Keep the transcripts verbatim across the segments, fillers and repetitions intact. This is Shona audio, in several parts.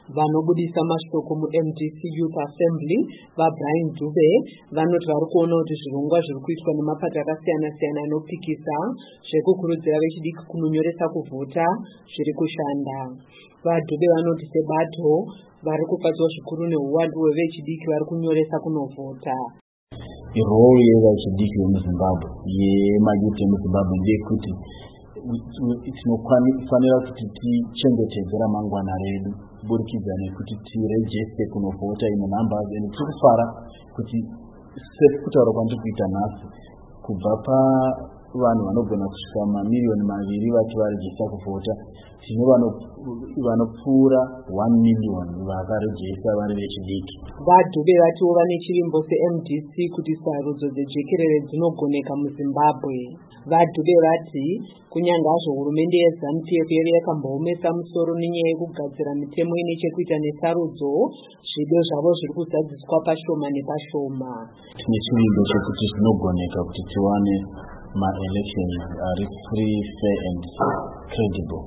Vanobudisa mashoko mu-M D C Youth Assembly vaBrian Dube vanoti vari kuona kuti zvirongwa zviri kuitwa nemapato akasiyana-siyana anopikisa zvekukurudzira vechidiki kunonyoresa kuvhota zviri kushanda. VaDube vanoti sebato vari kufadzwa zvikuru neuwandu hwevechidiki vari kunyoresa kunovhota. Role yevechidiki vemuZimbabwe yemayuth emuZimbabwe ndeyekuti tinofanira kuti tichengetedze ramangwana redu kuburikidza nekuti tirejeste kunovhota ine numbers, and tiri kufara kuti sekutaura kwandiri kuita nhasi kubva pavanhu vanogona kusvika mamiriyoni maviri vati varejesta kuvhota tine vanopfuura one million vakarejesta vari vechidiki. VaDube vatiwo vane chivimbo se-M D C kuti sarudzo dzejekerere dzinogoneka muZimbabwe. VaDube vati kunyange hazvo hurumende yeZANU P F yari yakamboomesa musoro nenyaya yekugadzira mitemo ine chekuita nesarudzo, zvido zvavo zviri kuzadziswa pashoma nepashoma. Tine chivimbo chekuti zvinogoneka kuti tiwane ma-elections ari free, fair and credible.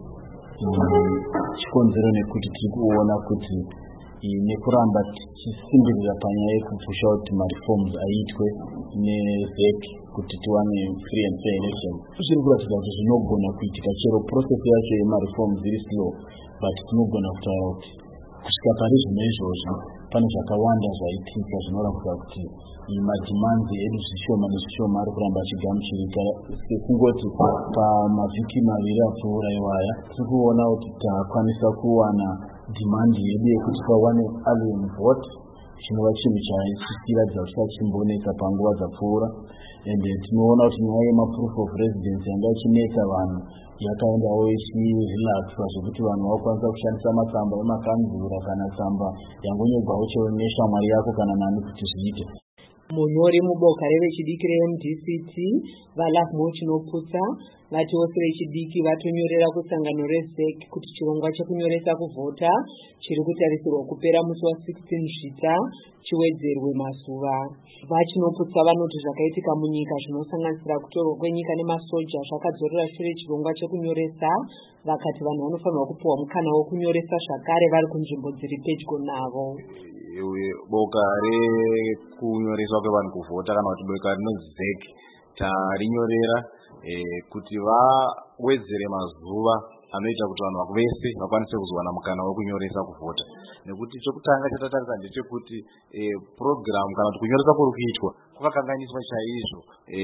Chikonzero nekuti tiri kuona kuti nekuramba tichisimbirira panyaya yekupusha kuti ma-reforms aitwe neZEC kuti tiwane free and fair elections. Zviri kuratidza kuti zvinogona kuitika chero process yacho yema-reforms iri slow, but tinogona kutaura kuti kusvika pari zvino izvozvo pane zvakawanda zvaitika zvinoratidza kuti mademands edu zvishoma nezvishoma ari kuramba achigamuchirika. Sekungoti pamavhiki maviri apfuura iwaya tiri kuona kuti takwanisa kuwana demand yedu yekuti pawane alien vote, chinova chinhu chaichiratidza kuti chachimbonetsa panguva dzapfuura. Ende tinoona kuti nyaya yemaproof of residence yanga ichinetsa vanhu yakaendawo ichirelaxwa zvekuti vanhu vakwanisa kushandisa matsamba emakanzura kana tsamba yangonyorwawo chero neshamwari yako kana nani kuti zviite. Munyori muboka revechidiki re-M D C T vaLovemore Chinoputsa vati vose vechidiki vatonyorera kusangano reZEC kuti chirongwa chekunyoresa kuvhota chiri kutarisirwa kupera musi wa sixteen Zvita chiwedzerwe mazuva. VaChinoputsa vanoti zvakaitika munyika zvinosanganisira kutorwa kwenyika nemasoja zvakadzorera shure chirongwa chekunyoresa, vakati vanhu vanofanirwa kupiwa mukana wokunyoresa zvakare vari kunzvimbo dziri pedyo navo. Boka rekunyoreswa kwevanhu kuvhota kana kuti boka rinonzi ZEC tarinyorera kuti vawedzere mazuva anoita kuti vanhu vese vakwanise kuzowana mukana wekunyoresa kuvhota. Nekuti chokutanga chatatarisa ndechekuti program kana kuti kunyoresa kuri kuitwa kwakakanganiswa chaizvo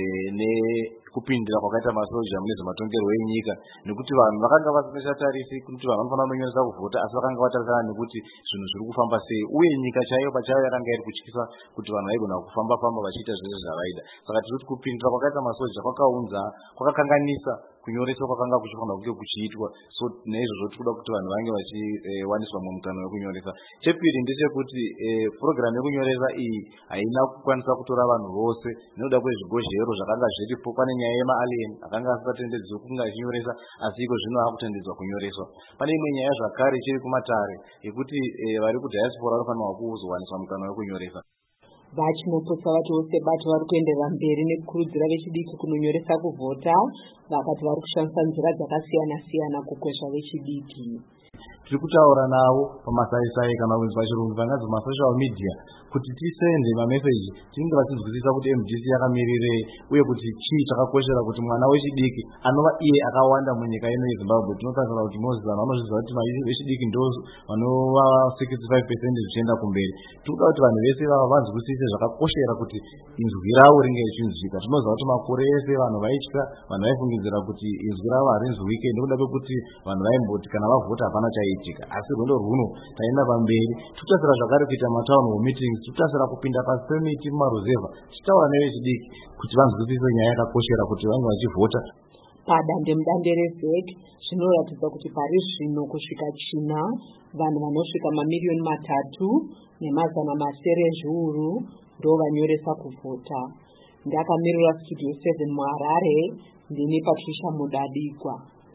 nekupindira kwakaita masoja mune zvematongerwo enyika, nekuti vanhu vakanga vasingachatarisi kuti vanhu vanofanira kunyoresa kuvhota, asi vakanga vatarisana nekuti zvinhu zviri kufamba sei, uye nyika chaiyo pachayo yakanga iri kutyisa kuti vanhu vaigona kufamba famba vachiita zvese zvavaida. Saka tiri kuti kupindira kwakaita masoja kwakaunza kwakakanganisa kunyoreswa kwakanga kuchifanira kunge kuchiitwa. So naizvozvo tikuda kuti vanhu vange vachiwaniswa mumukana wekunyoresa. Chepiri ndechekuti program yekunyoresa iyi haina kukwanisa kutora vanhu vose nekuda kwezvigozhero zvakanga zviripo. Pane nyaya yema-alien akanga asingatendedzwi kunge achinyoresa, asi iko zvino akutendedzwa kunyoreswa. Pane imwe nyaya zvakare chiri kumatare yekuti vari kudiaspora vanofanirwa kuzowaniswa mukana wekunyoresa. VaChinoputsa vati vose bato vari kuenderera mberi nekukurudzira vechidiki kunonyoresa kuvhota, vakati vari kushandisa nzira dzakasiyana-siyana kukwezva vechidiki. Tiri kutaura navo pamasaisai kana kuti pachirungu panganzi masocial media kuti tisende mameseji tinenge vachizwisisa kuti M D C yakamirirei, uye kuti chii chakakoshera kuti mwana wechidiki anova iye akawanda munyika ino yeZimbabwe. Tinotarisira kuti Moses vanhu vanozviziva kuti vechidiki ndo vanova sixty-five percent zvichienda kumberi. Tinoda kuti vanhu vese vava vanzwisise zvakakoshera kuti inzwi ravo ringe richinzwika. Tinoziva kuti makore ese vanhu vaitya, vanhu vaifungidzira kuti inzwi ravo harinzwike nekuda kwekuti vanhu vaimboti kana vavhota hapana chaiitika. Asi rwendo rwuno taenda pamberi, tikutasira zvakare kuita matown hall meetings, tikutasira kupinda pasi pemiti mumaruzevha tichitaura nevechidiki kuti vanzwisise nyaya yakakoshera kuti vange vachivhota. Padande mudande reZEC zvinoratidza kuti pari zvino kusvika china vanhu vanosvika mamiriyoni matatu nemazana masere ezviuru ndo vanyoresa kuvhota. Ndakamirira studio seven muHarare, ndini Patricia Mudadikwa.